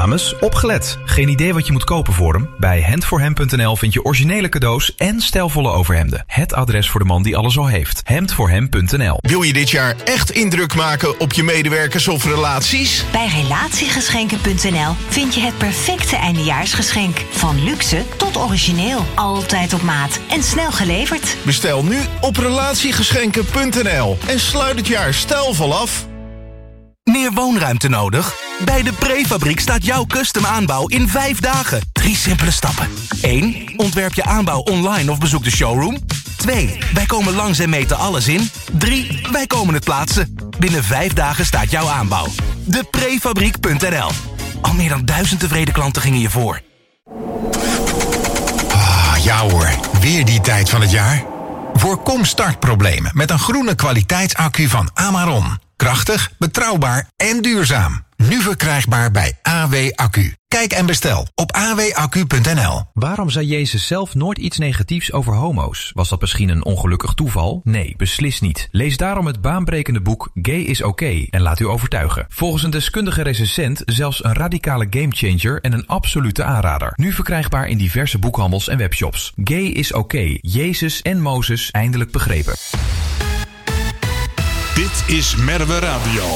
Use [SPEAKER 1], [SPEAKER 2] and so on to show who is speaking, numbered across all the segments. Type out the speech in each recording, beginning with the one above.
[SPEAKER 1] Dames, opgelet. Geen idee wat je moet kopen voor hem? Bij hemdvoorhem.nl vind je originele cadeaus en stijlvolle overhemden. Het adres voor de man die alles al heeft. Hemdvoorhem.nl.
[SPEAKER 2] Wil je dit jaar echt indruk maken op je medewerkers of relaties?
[SPEAKER 3] Bij relatiegeschenken.nl vind je het perfecte eindejaarsgeschenk. Van luxe tot origineel. Altijd op maat en snel geleverd.
[SPEAKER 2] Bestel nu op relatiegeschenken.nl en sluit het jaar stijlvol af.
[SPEAKER 4] Meer woonruimte nodig? Bij de Prefabriek staat jouw custom aanbouw in 5 dagen. 3 simpele stappen. 1. Ontwerp je aanbouw online of bezoek de showroom. 2. Wij komen langs en meten alles in. 3. Wij komen het plaatsen. Binnen 5 dagen staat jouw aanbouw. Deprefabriek.nl. Al meer dan 1000 tevreden klanten gingen je voor.
[SPEAKER 2] Ja hoor, weer die tijd van het jaar. Voorkom startproblemen met een groene kwaliteitsaccu van Amaron. Krachtig, betrouwbaar en duurzaam. Nu verkrijgbaar bij AW Accu. Kijk en bestel op awaccu.nl.
[SPEAKER 1] Waarom zei Jezus zelf nooit iets negatiefs over homo's? Was dat misschien een ongelukkig toeval? Nee, beslist niet. Lees daarom het baanbrekende boek Gay is Oké en laat u overtuigen. Volgens een deskundige recensent zelfs een radicale gamechanger en een absolute aanrader. Nu verkrijgbaar in diverse boekhandels en webshops. Gay is Oké. Jezus en Mozes eindelijk begrepen.
[SPEAKER 5] Dit is Merwe Radio.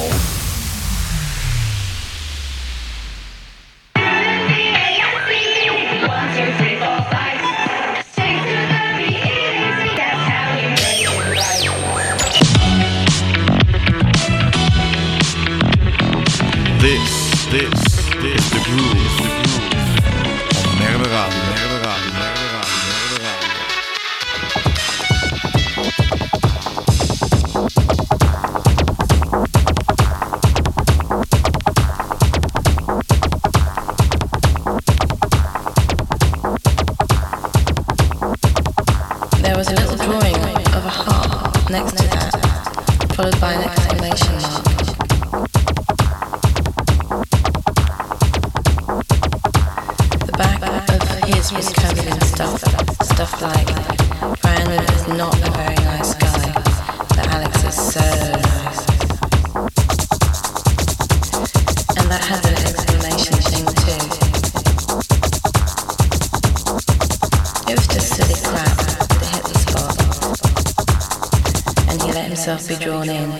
[SPEAKER 5] This is the groove on Merwe Radio.
[SPEAKER 6] There was a little drawing of a heart next to that, followed by an exclamation mark. The back of his was covered in stuff like, Brandon is not a very nice guy, but Alex is so nice. And that had an exclamation thing too. It was just silly crap that hit the spot, and he let himself be drawn in.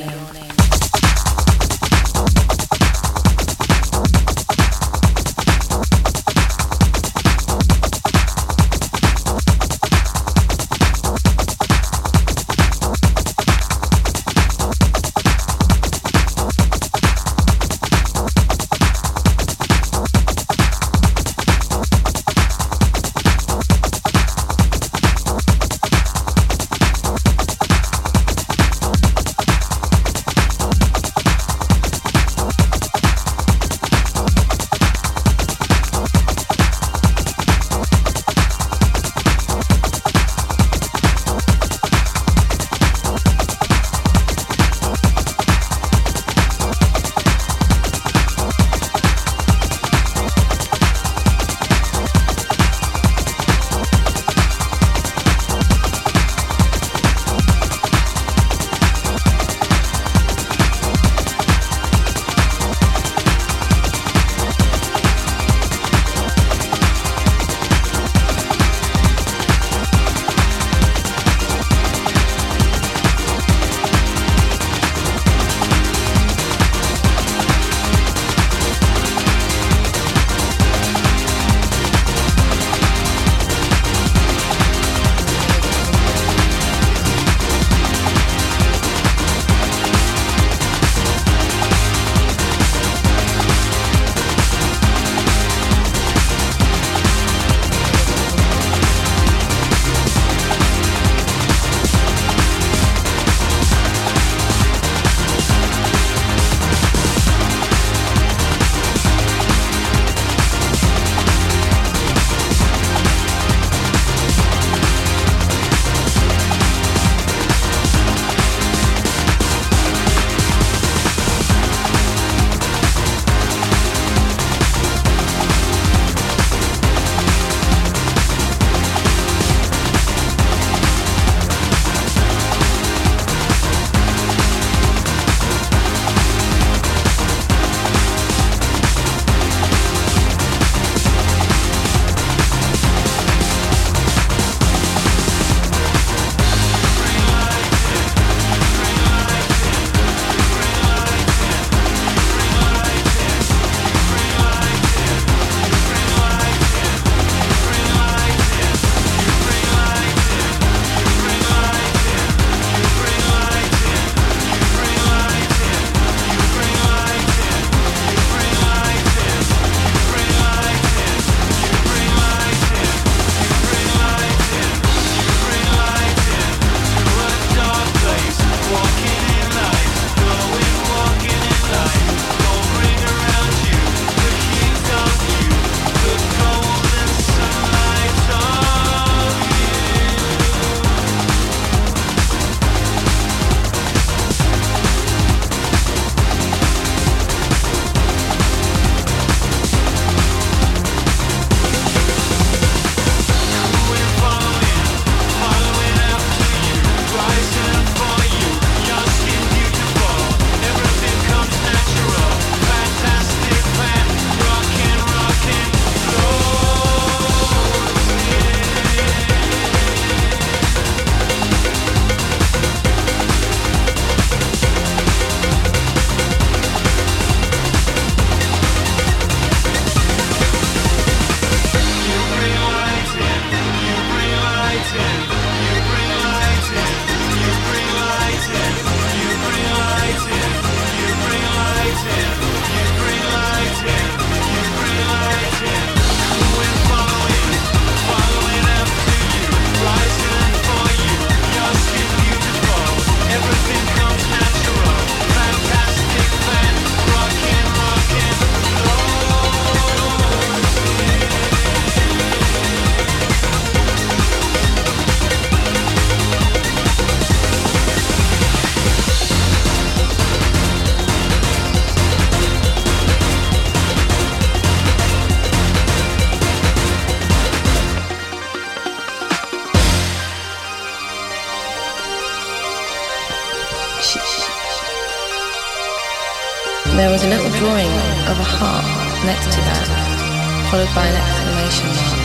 [SPEAKER 6] of a heart next to that, followed by an exclamation mark.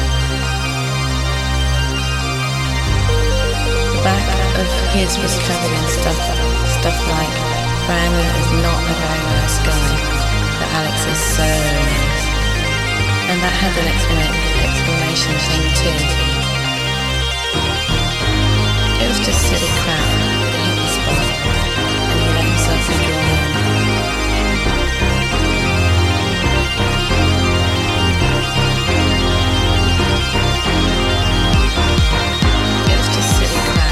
[SPEAKER 6] The back of his was covered in stuff like, Brandon is not a very nice guy, but Alex is so nice. And that had an exclamation thing too. It was just silly crap that hit the spot, and he let himself be drawn in. It was just silly crap.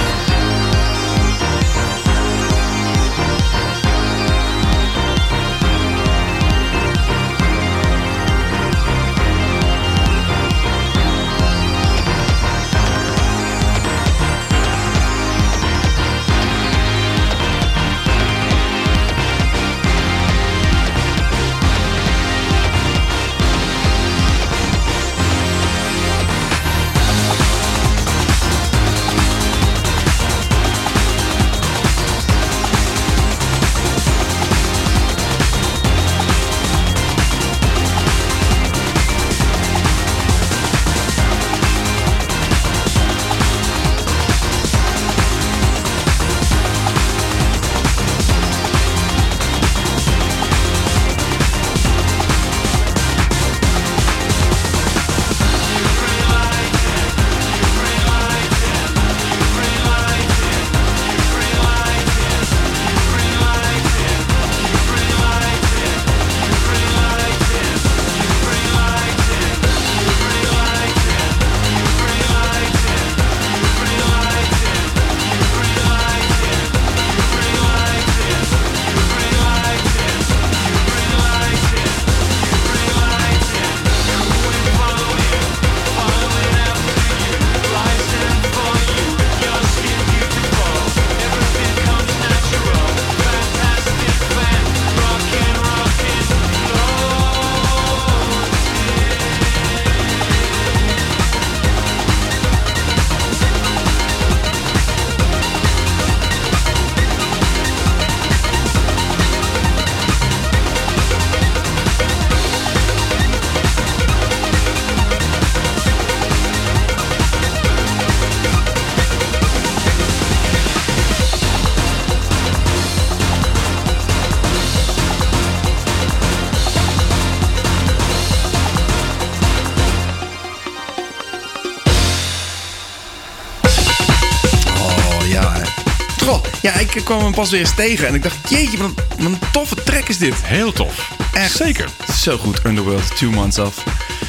[SPEAKER 7] Ja, ik kwam hem pas weer eens tegen en ik dacht, jeetje, wat een toffe track is dit.
[SPEAKER 5] Heel tof.
[SPEAKER 7] Echt.
[SPEAKER 5] Zeker.
[SPEAKER 7] Zo goed, Underworld, 2 Months Off.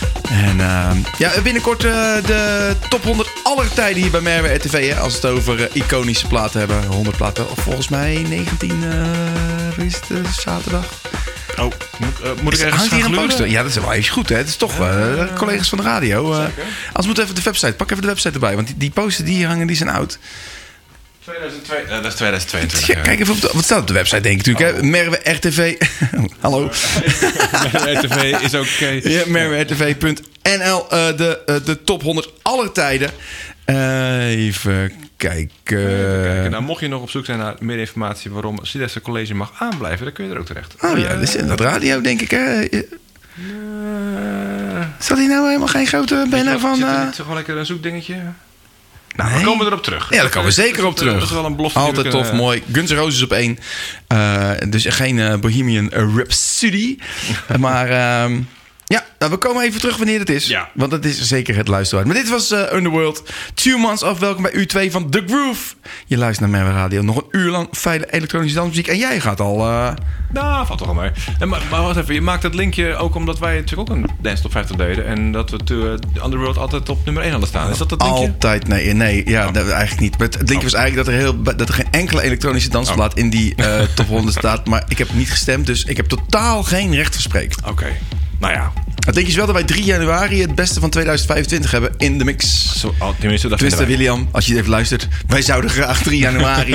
[SPEAKER 7] En ja, binnenkort de top 100 aller tijden hier bij Merwe RTV. Hè, als we het over iconische platen hebben. 100 platen, of volgens mij 19, wat is het, zaterdag?
[SPEAKER 5] Oh, moet ik ergens gaan gluren?
[SPEAKER 7] Ja, dat is wel even goed, hè. Het is toch collega's van de radio. Als moet even de website, pak even de website erbij. Want die posters die hier hangen, die zijn oud.
[SPEAKER 5] 2002, dat is 2022.
[SPEAKER 7] Ja, kijk even wat staat op de website, denk ik natuurlijk. Hè? Merwe RTV. Hallo.
[SPEAKER 5] Merwe RTV is ook oké.
[SPEAKER 7] Ja, merwertv.nl. De top 100 aller tijden. Even kijken.
[SPEAKER 5] Nou, mocht je nog op zoek zijn naar meer informatie waarom Silvester College mag aanblijven, dan kun je er ook terecht.
[SPEAKER 7] Oh ja, dat is dat radio, denk ik. Hè? Zat hij nou helemaal geen grote banner van...
[SPEAKER 5] Zit er niet gewoon lekker een zoekdingetje? Nou,
[SPEAKER 7] nee.
[SPEAKER 5] we komen erop terug.
[SPEAKER 7] Ja, daar komen we zeker op terug.
[SPEAKER 5] Dat is wel een belofte.
[SPEAKER 7] Altijd tof, mooi. Guns N' Roses op 1. Dus geen Bohemian Rhapsody. Maar ja, nou, we komen even terug wanneer het is. Ja. Want het is zeker het luisteren. Maar dit was Underworld. 2 Months Off. Welkom bij U2 van The Groove. Je luistert naar Merwe Radio. Nog een uur lang fijne elektronische dansmuziek. En jij gaat al...
[SPEAKER 5] Nou, valt toch al mee. Maar wacht even. Je maakt dat linkje ook omdat wij natuurlijk ook een Dance Top 50 deden. En dat we Underworld altijd op nummer 1 hadden staan. Is dat het linkje?
[SPEAKER 7] Altijd. Nee. Ja, eigenlijk niet. Maar het linkje was eigenlijk dat er geen enkele elektronische dansplaat in die top 100 staat. Maar ik heb niet gestemd. Dus ik heb totaal geen recht van spreken.
[SPEAKER 5] Oké. Nou ja,
[SPEAKER 7] Het ding is wel dat wij 3 januari het beste van 2025 hebben in de mix.
[SPEAKER 5] Tenminste, dat
[SPEAKER 7] Twister William, als je even luistert. Wij zouden graag 3 januari.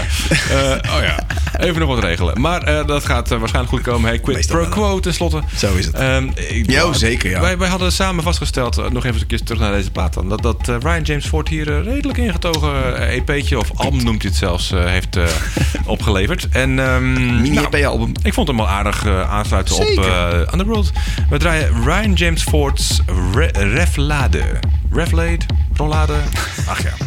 [SPEAKER 5] Even nog wat regelen. Maar dat gaat waarschijnlijk goed komen. Hey, quid pro quo tenslotte.
[SPEAKER 7] Zo is het. Zeker, ja.
[SPEAKER 5] Wij hadden samen vastgesteld, nog even een keer terug naar deze plaat dan, dat Ryan James Ford hier redelijk ingetogen EP'tje of album noemt hij het zelfs, heeft opgeleverd. En
[SPEAKER 7] mini-EP-album.
[SPEAKER 5] Ik vond hem wel aardig aansluiten op Underworld. We draaien Ryan James Ford's Reflade. Rollade? Ach ja.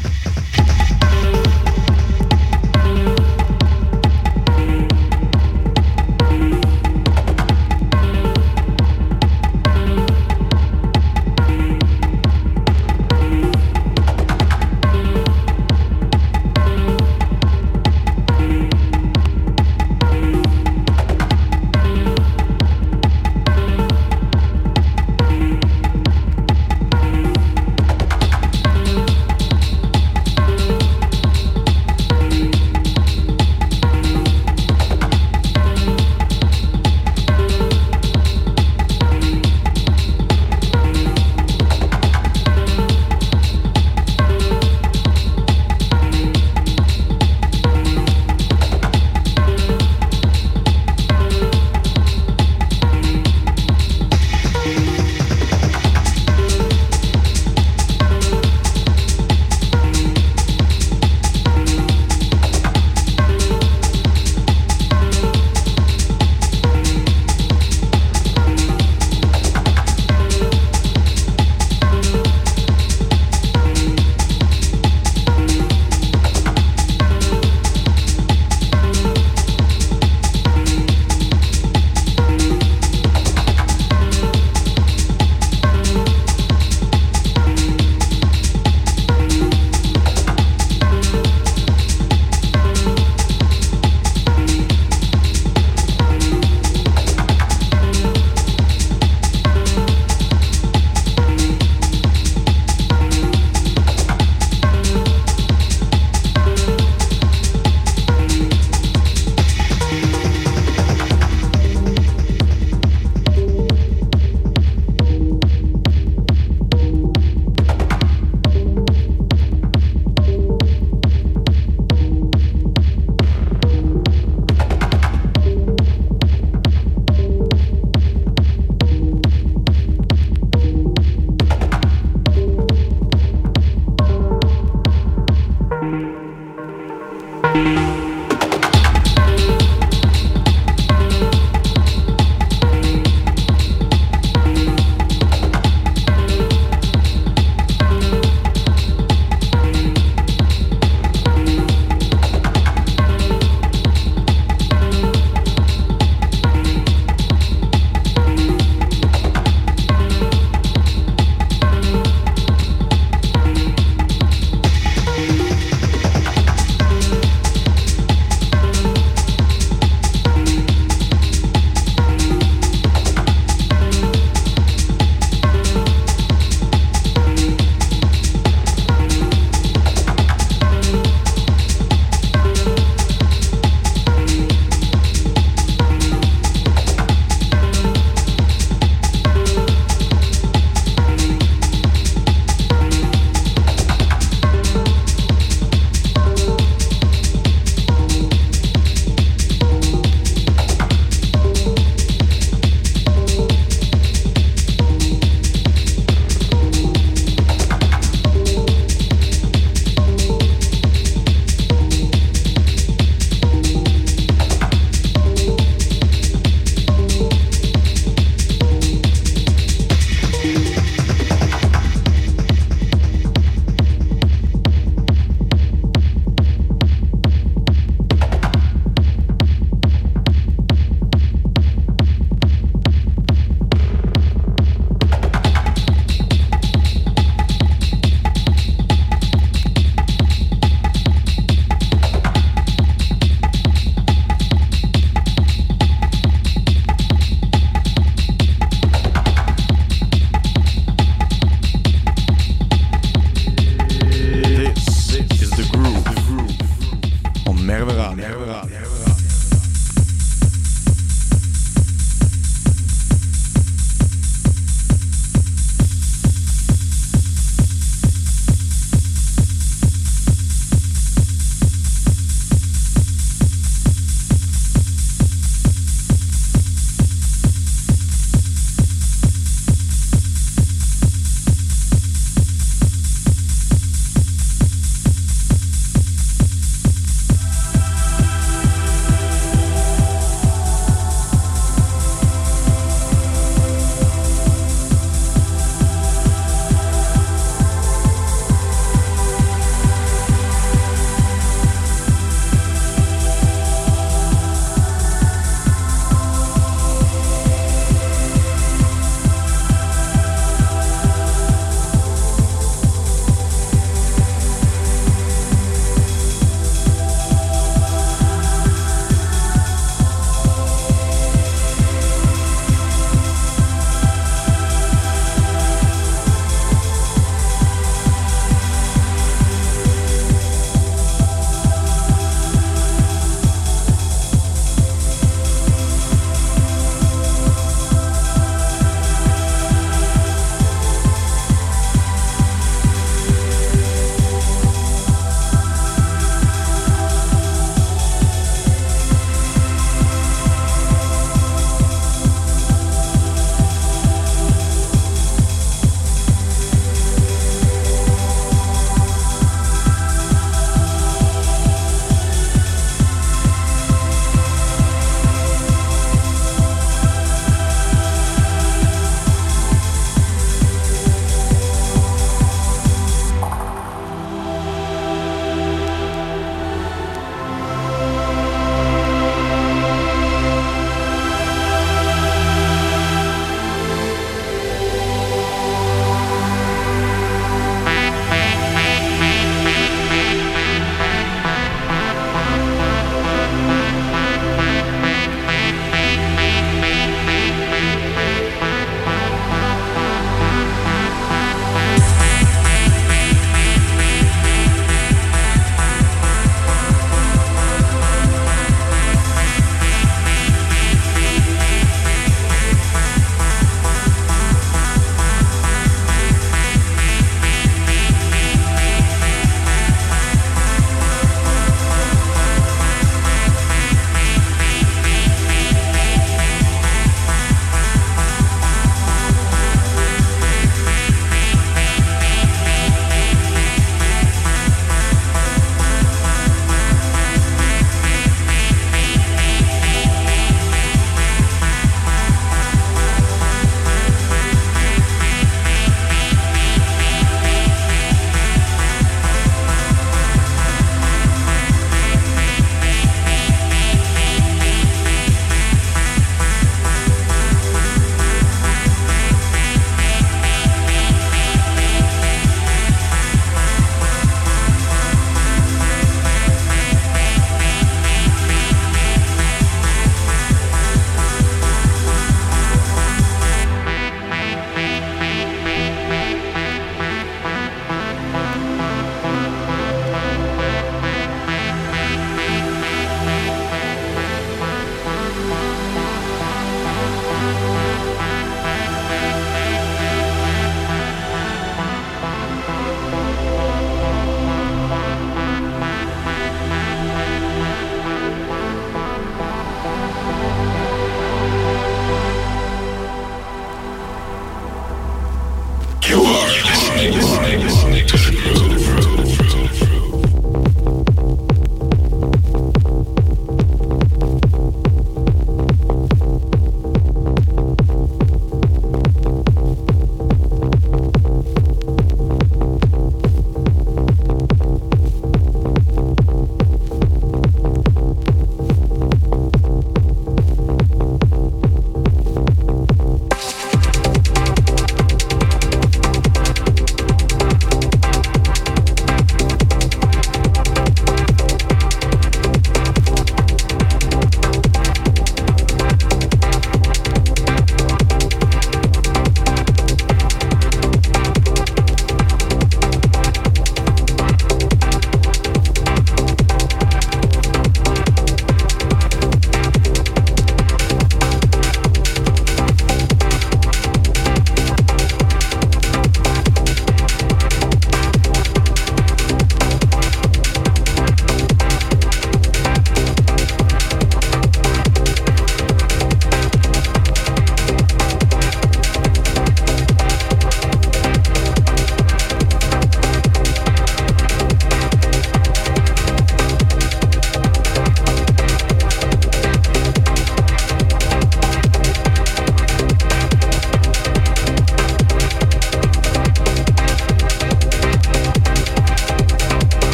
[SPEAKER 8] You are listening to the Groove.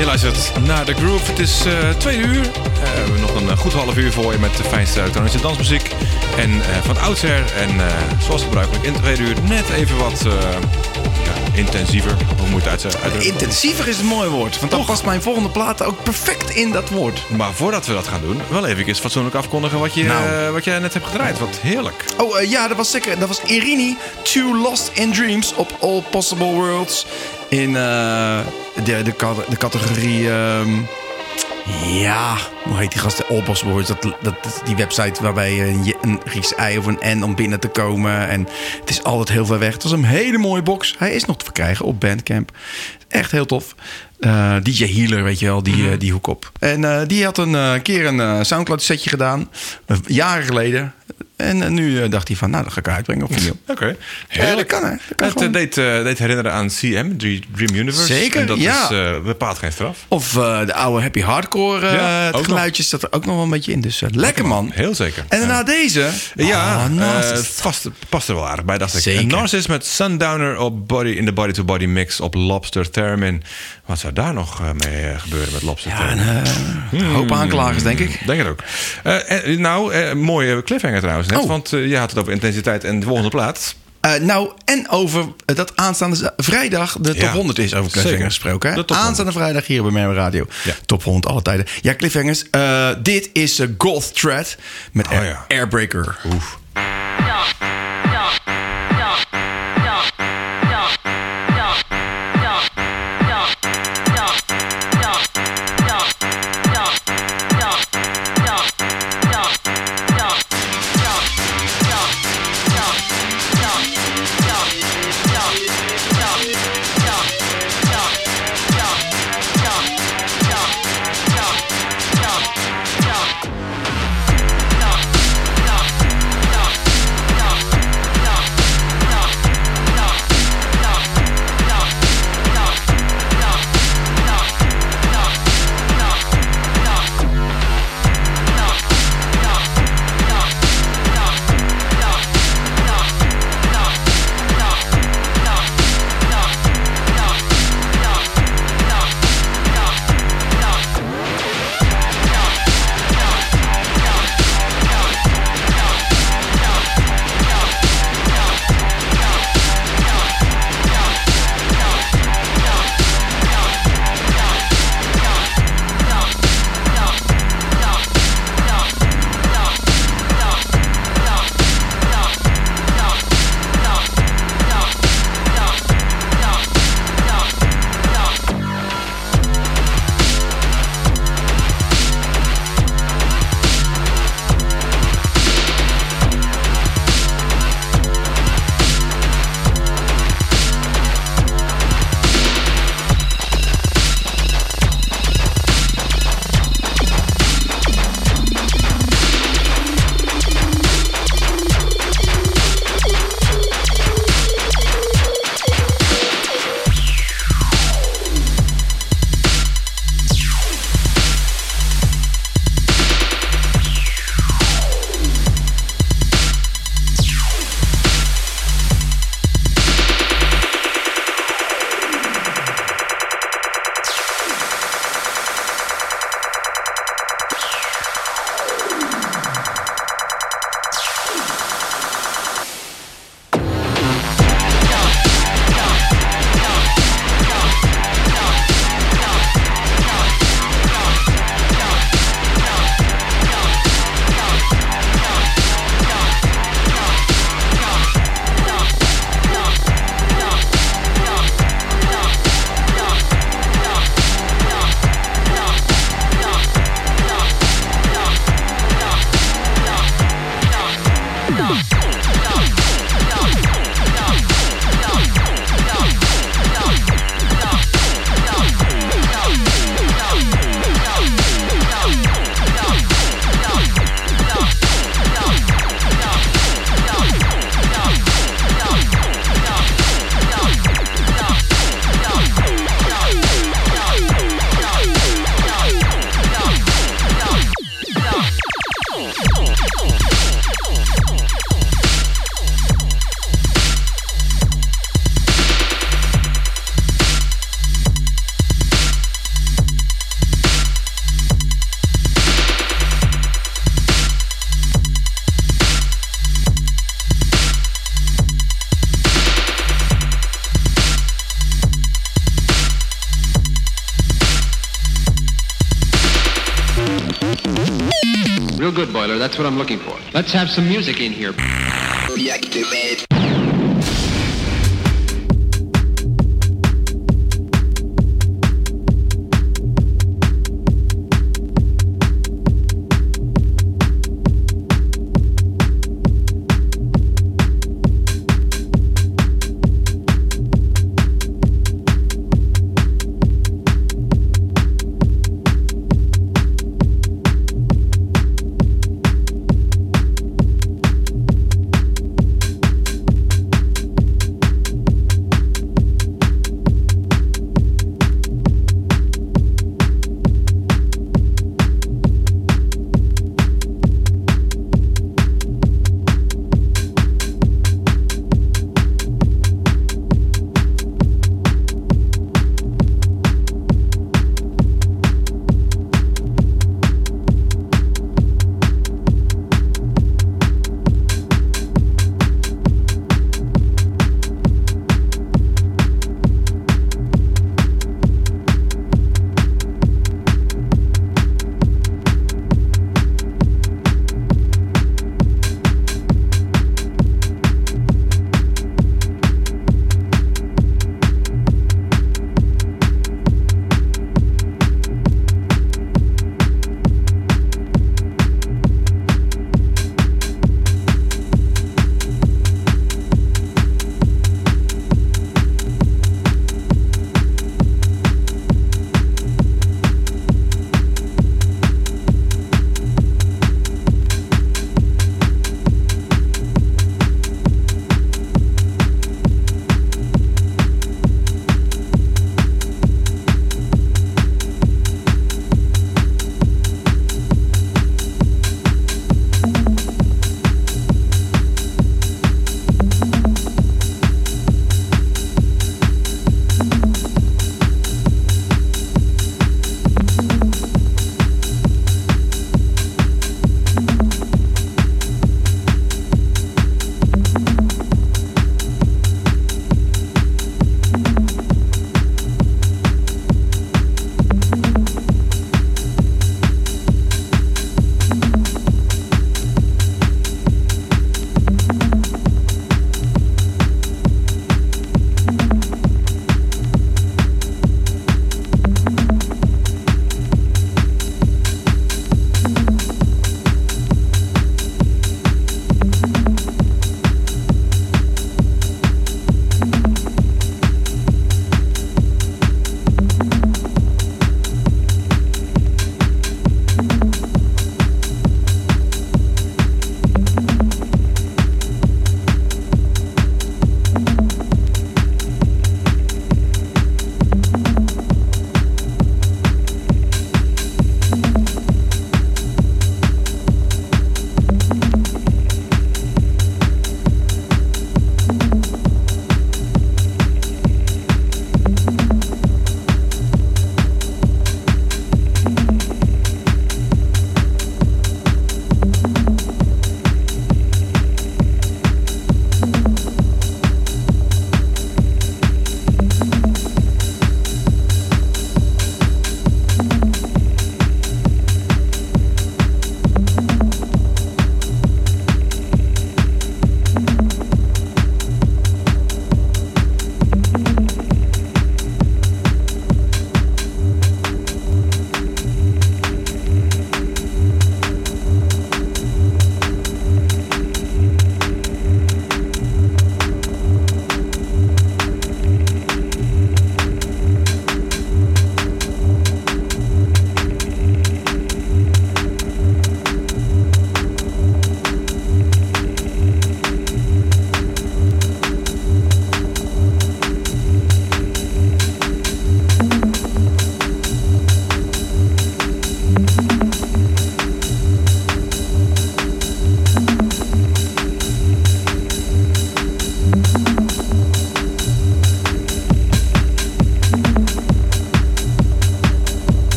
[SPEAKER 5] Je luistert naar The Groove. Het is 2 uur. We hebben nog een goed half uur voor je met de fijnste elektronische dansmuziek. En van oudsher. En zoals gebruikelijk in 2 uur net even wat intensiever. Hoe moet je het uitdrukken?
[SPEAKER 7] Intensiever is een mooi woord. Want dan past mijn volgende plaat ook perfect in dat woord.
[SPEAKER 5] Maar voordat we dat gaan doen, wel even fatsoenlijk afkondigen wat jij net hebt gedraaid. Wat heerlijk.
[SPEAKER 7] Oh ja, dat was zeker. Dat was Irini, Too Lost in Dreams op All Possible Worlds. In de categorie... hoe heet die gast? All Possible Worlds. Dat is die website waarbij je een Grieks ei of een N om binnen te komen. En het is altijd heel ver weg. Het was een hele mooie box. Hij is nog te verkrijgen op Bandcamp. Echt heel tof. DJ Healer, weet je wel, die hoek op. En die had een keer een Soundcloud setje gedaan. Jaren geleden. En nu dacht hij van, nou, dat ga ik uitbrengen op video.
[SPEAKER 5] Oké.
[SPEAKER 7] Dat kan, hè.
[SPEAKER 5] Het deed herinneren aan CM, Dream Universe.
[SPEAKER 7] Zeker,
[SPEAKER 5] en dat
[SPEAKER 7] ja.
[SPEAKER 5] is bepaald geen straf.
[SPEAKER 7] Of de oude Happy Hardcore geluidjes. Dat er ook nog wel een beetje in. Dus lekker, man.
[SPEAKER 5] Heel zeker.
[SPEAKER 7] En daarna deze.
[SPEAKER 5] Past er wel aardig bij, dacht ik.
[SPEAKER 7] Zeker.
[SPEAKER 5] En Narcissus met Sundowner op in de body-to-body mix op Lobster Theremin. Wat zou daar nog mee gebeuren met Lobster Themin?
[SPEAKER 7] Een hoop aanklagers, denk ik.
[SPEAKER 5] Denk het ook. Mooie cliffhanger trouwens. Net, want je had het over intensiteit en de volgende plaat.
[SPEAKER 7] En over dat aanstaande vrijdag de top 100 is over cliffhangers gesproken. Hè? Aanstaande vrijdag hier bij Merwe Radio. Ja. Top 100 alle tijden. Ja, cliffhangers. Dit is Gold Thread met Airbreaker. Oef.
[SPEAKER 9] brother. That's what I'm looking for. Let's have some music in here.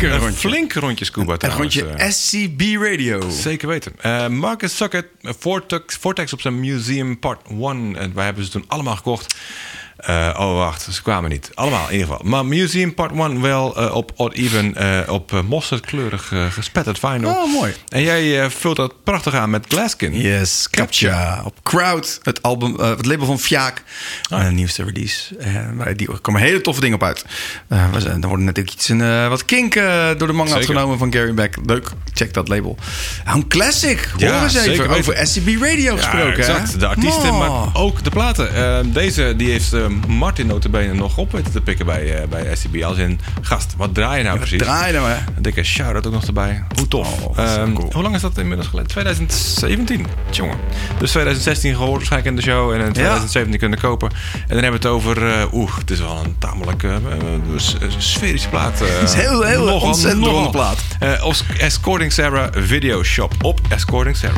[SPEAKER 7] Zeker een rondje.
[SPEAKER 5] Flink rondje scuba
[SPEAKER 7] Een
[SPEAKER 5] trouwens.
[SPEAKER 7] rondje SCB Radio.
[SPEAKER 5] Zeker weten. Marcus Suckett, Vortex op zijn Museum Part 1. En wij hebben ze toen allemaal gekocht. Wacht, ze kwamen niet. Allemaal in ieder geval. Maar Museum Part 1 wel op odd even op mosterdkleurig gespetterd vinyl.
[SPEAKER 7] Oh, mooi.
[SPEAKER 5] En jij vult dat prachtig aan met Glaskin.
[SPEAKER 7] Yes, Captcha. Op Crowd, het album, het label van Fjaak. Een nieuwste release. Die komen hele toffe dingen op uit. Er worden natuurlijk iets wat kink door de manga genomen van Gary Beck. Leuk, check dat label. Een classic. Hoor eens even over SCB Radio gesproken.
[SPEAKER 5] Exact.
[SPEAKER 7] Hè?
[SPEAKER 5] De artiesten, maar ook de platen. Deze die heeft Martin notabene nog op weten te pikken bij SCB. Als in, gast, wat draai je nou precies?
[SPEAKER 7] Draai je nou, hè?
[SPEAKER 5] Een dikke shout-out ook nog erbij. Hoe tof.
[SPEAKER 7] Cool.
[SPEAKER 5] Hoe lang is dat inmiddels geleden? 2017, jongen. Dus 2016 gehoord waarschijnlijk in de show. En in 2017 kunnen kopen. En dan hebben we het over... het is wel een tamelijk sferische plaat.
[SPEAKER 7] Het is heel ontzettend ronde plaat.
[SPEAKER 5] Escorting Sarah Video Shop op Escorting Sarah.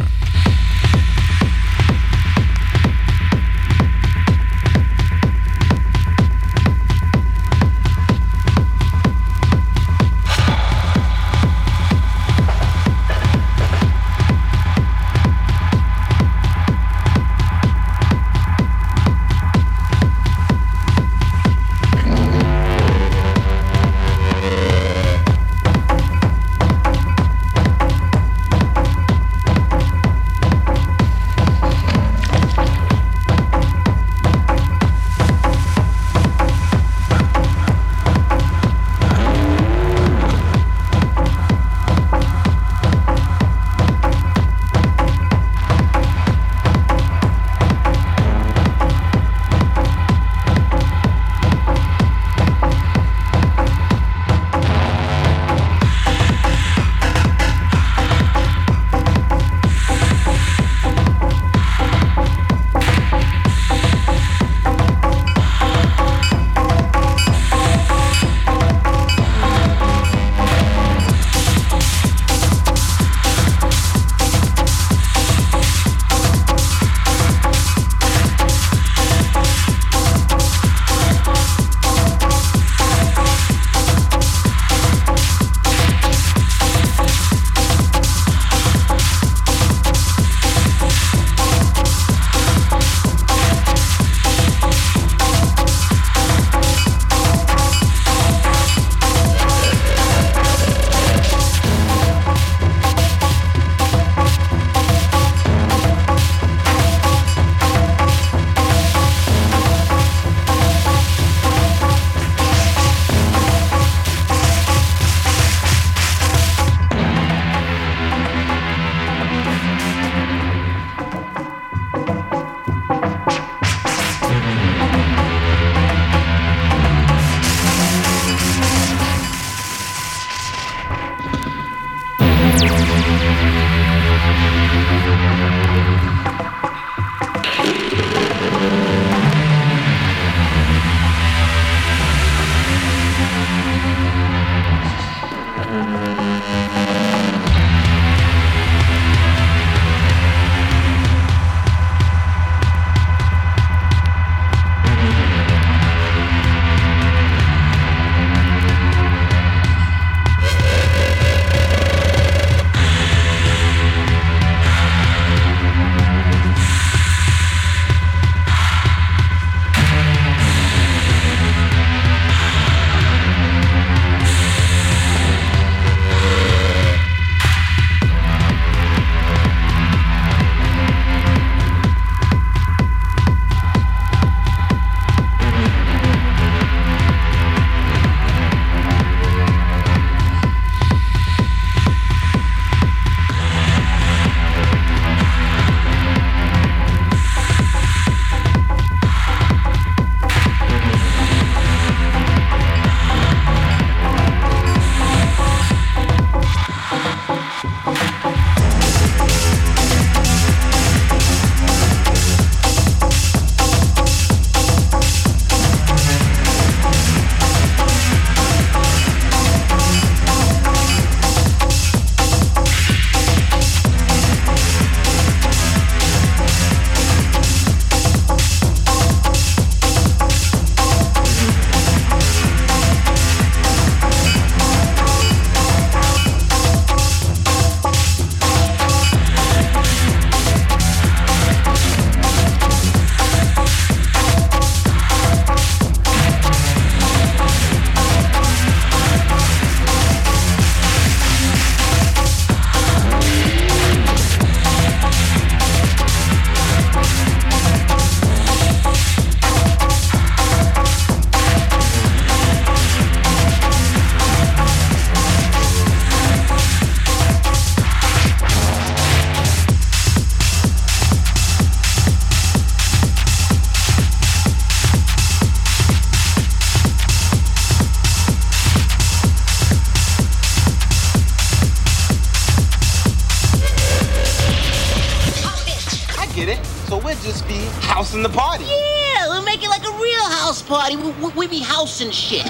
[SPEAKER 10] So we'll just be housing the party.
[SPEAKER 11] Yeah, we'll make it like a real house party. We'll be housing shit.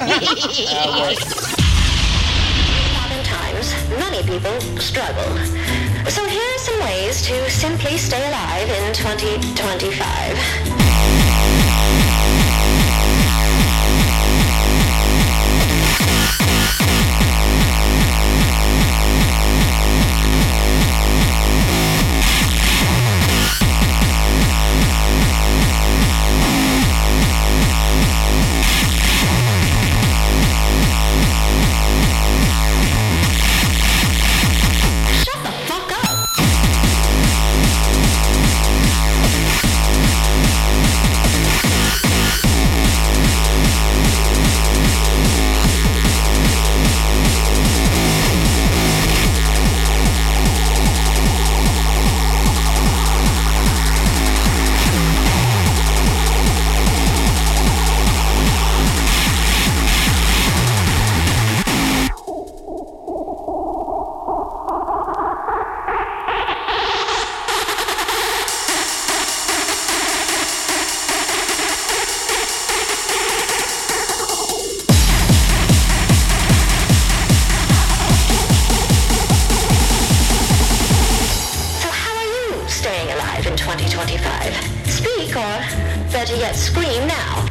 [SPEAKER 12] Modern times, many people struggle. So here are some ways to simply stay alive in 2025. Scream now.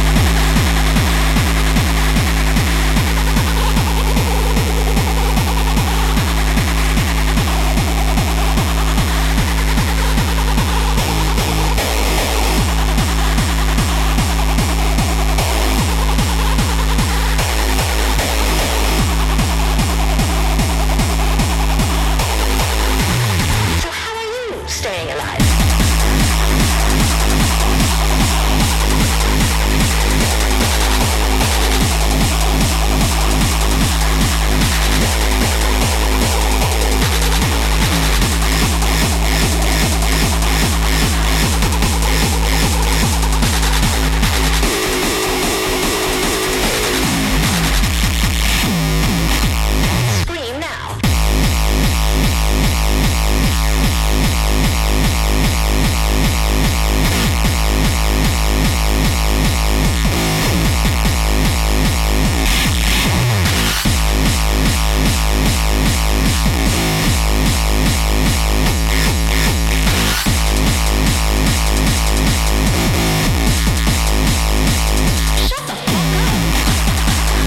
[SPEAKER 12] So how are you staying alive? Scream now. Shut the fuck up.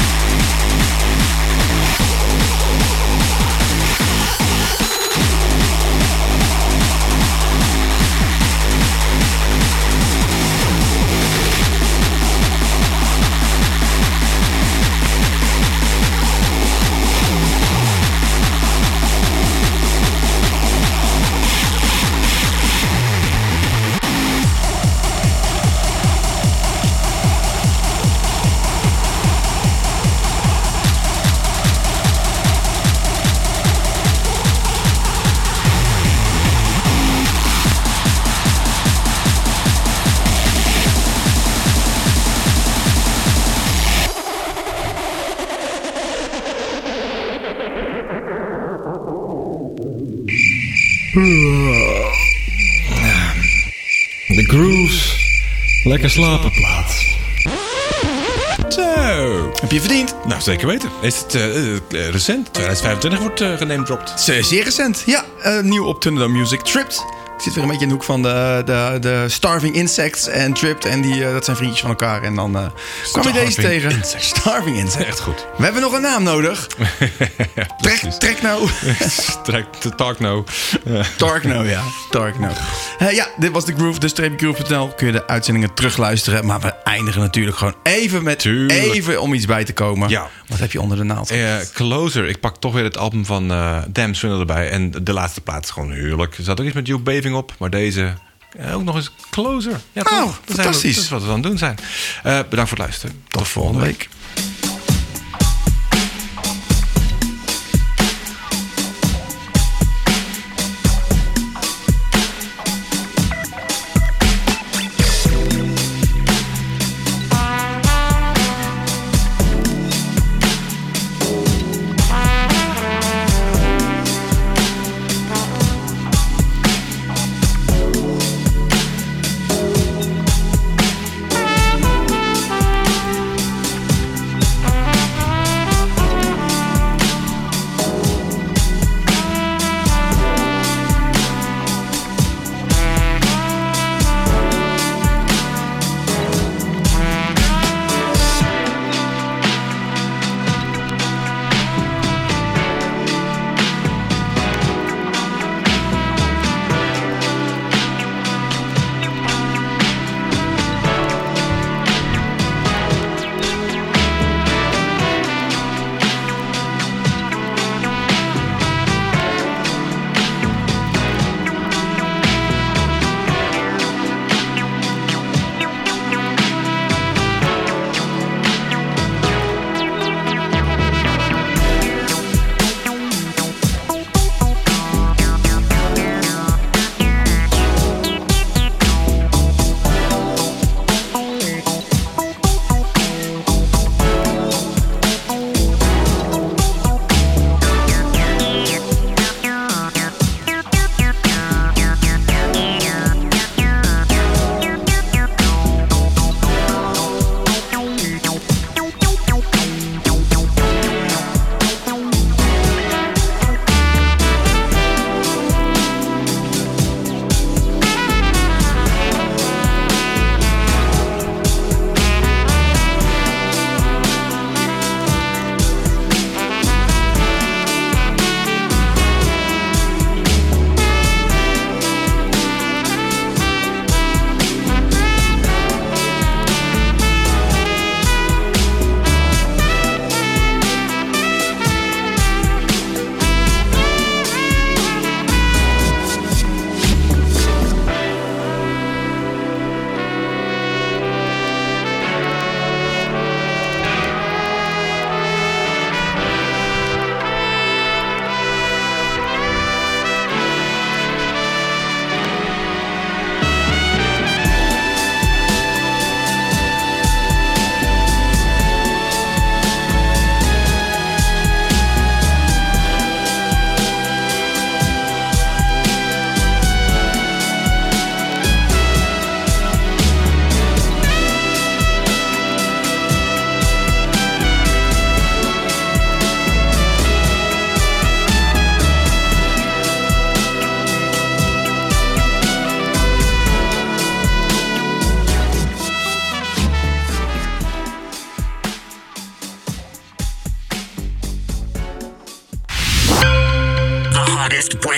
[SPEAKER 5] De grooves. Lekker slapen plaats. Zo.
[SPEAKER 7] Heb je verdiend?
[SPEAKER 5] Nou, zeker weten. Is het recent? 2025 wordt genamedropt.
[SPEAKER 7] Zeer recent. Ja, nieuw op Thunderdome Music. Tripped. Ik zit weer een beetje in de hoek van de Starving Insects en Tripped. En dat zijn vriendjes van elkaar. En dan kwam je deze tegen.
[SPEAKER 5] Insects.
[SPEAKER 7] Starving Insects.
[SPEAKER 5] Echt goed.
[SPEAKER 7] We hebben nog een naam nodig. Trek nou.
[SPEAKER 5] Talk no.
[SPEAKER 7] Dark no, ja. Dark no. Ja, dit was de Groove. Dus streepjegroove.nl kun je de uitzendingen terugluisteren. Maar we eindigen natuurlijk gewoon even met even om iets bij te komen.
[SPEAKER 5] Ja.
[SPEAKER 7] Wat heb je onder de naald?
[SPEAKER 5] Closer. Ik pak toch weer het album van Damn Swindle erbij. En de laatste plaat is gewoon heerlijk. Er zat ook iets met Duke Baving op. Maar deze ook nog eens Closer. Ja, toch?
[SPEAKER 7] Oh, fantastisch.
[SPEAKER 5] Dat is wat we aan het doen zijn. Bedankt voor het luisteren.
[SPEAKER 7] Tot volgende week.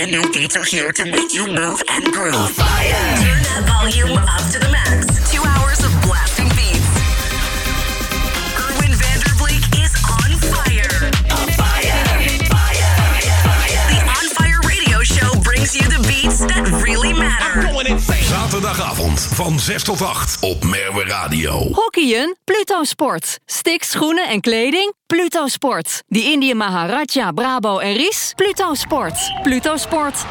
[SPEAKER 13] brand new beats are here to make you move and groove. Fire! Turn that volume up to the max. 2 hours of blasting beats. Erwin van der Bleek is on fire. On fire! Fire! Fire! The On Fire Radio Show brings you the beats that really matter.
[SPEAKER 14] Zaterdagavond van 6 tot 8 op Merwe Radio.
[SPEAKER 15] Hockeyen? Pluto Sport. Sticks, schoenen en kleding? Pluto Sport. Die Indië Maharaja, Brabo en Ries? Pluto Sport. Pluto Sport.